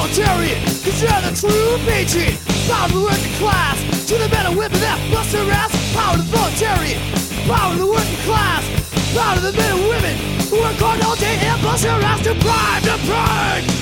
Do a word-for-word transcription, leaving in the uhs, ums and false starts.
proletariat, cause you're the true patriot. Power to the working class, to the men and women that bust their ass. Power to the proletariat, power to the working class, power to the men and women who work hard all day and bust their ass to prime, to prime.